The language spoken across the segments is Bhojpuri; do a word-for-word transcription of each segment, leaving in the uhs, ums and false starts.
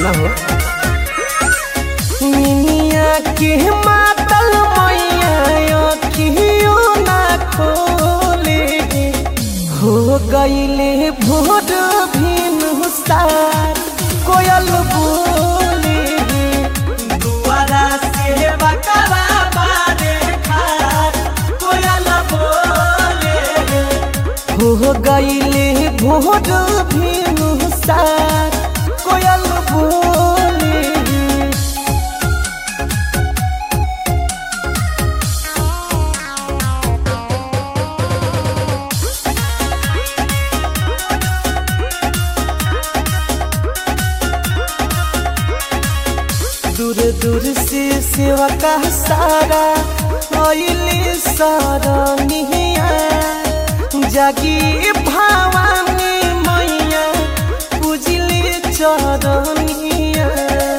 सुना हो निनिया के मातल मैया अखियों ना खोले हो गईले भोर भिनु सार कोयल बोले दुआरा से बकरा बारे खार कोयल बोले हो गईले भोर भिनु सार कोयल बोले दूर दूर से सेवा का सारा आइले सारा निहिया जागी भवानी मैया पूजले चरनिया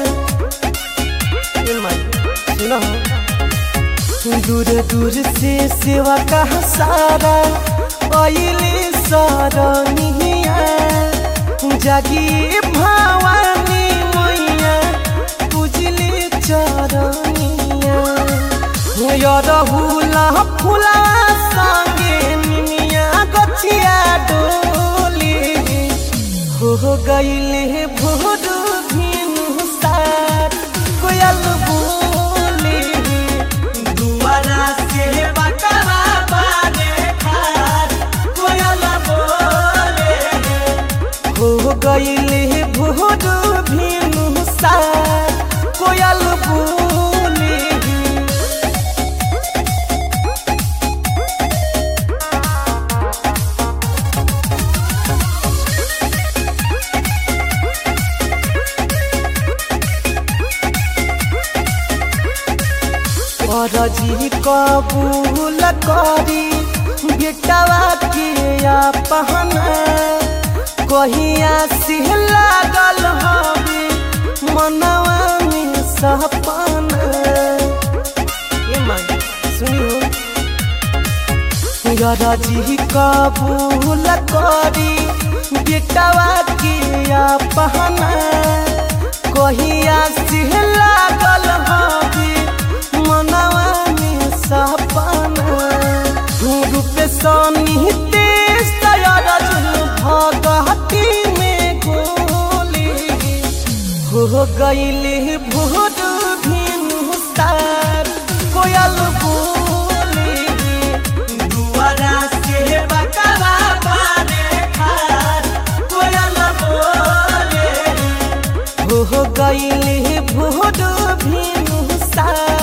सुनो दूर दूर से सेवा का सारा आइले सारा निहिया जागी भवानी मैया पूजले चरनिया यरहुला फुला संगे मिनिया गछिया डोली हो गईले भोर भिनु सार कोयल बोले दुआरा से बकरा बारे खार कोयल बोले हो गईले भोर भिनु सार कोयल बोले जी कबूल करी बेटवा के पहना कहिया से लागल हवे मनवा में सपना सुनियो जी कबूल करी बेटवा के पहना कहिया से लागल हवे मनवा में सपना रूप सनी तेज भगती में गोली हो गईले भोर भिनु सार कोयल बोले दुआरा से बकरा बारे खार कोयल बोले हो गईले भोर भिनु सार